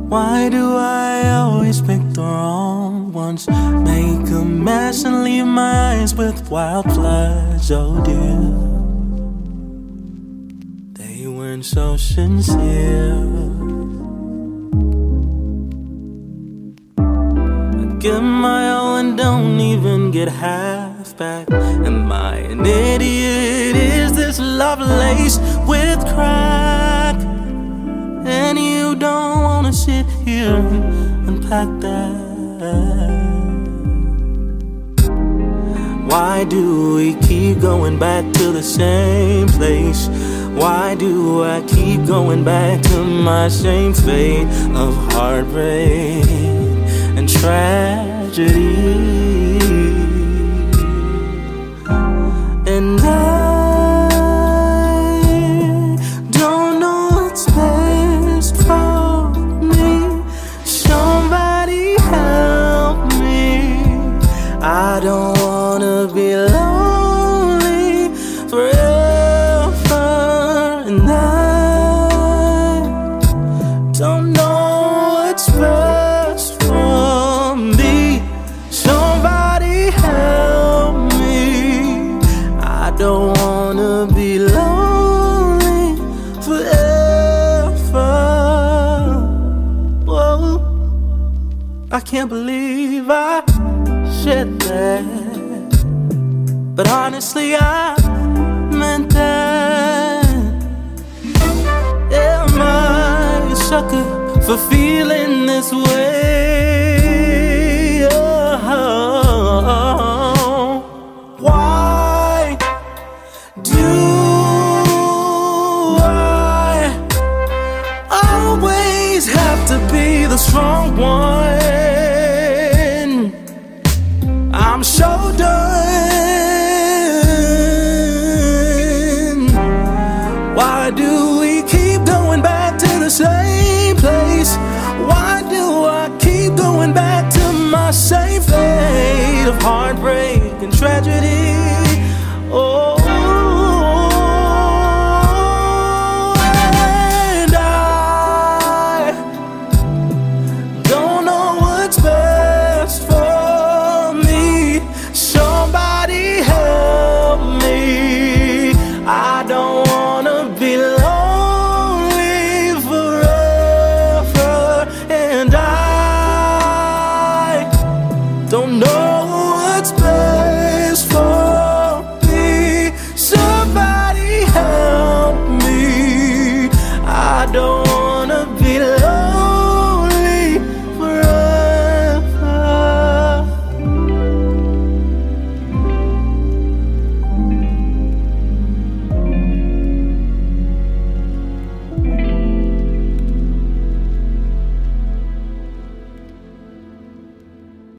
Why do I always pick the wrong ones? Make a mess and leave my eyes with wild floods, oh dear. They weren't so sincere. I give my all and don't even get half back. Am I an idiot? Is this love laced with crack? And you don't wanna sit here and unpack that. Why do we keep going back to the same place? Why do I keep going back to my same fate of heartbreak and tragedy? And I don't know what's best for me. Somebody help me. I don't wanna be lonely forever. And I don't know what's best for me. Somebody help me. I don't wanna be lonely forever. Whoa. I can't believe I said that, but honestly I meant that. Am I a sucker for feeling this way? Oh, why do I always have to be the strong one? I'm so done. Why do we keep going back to the same place? Why do I keep going back to my same fate of heartbreak and tragedy?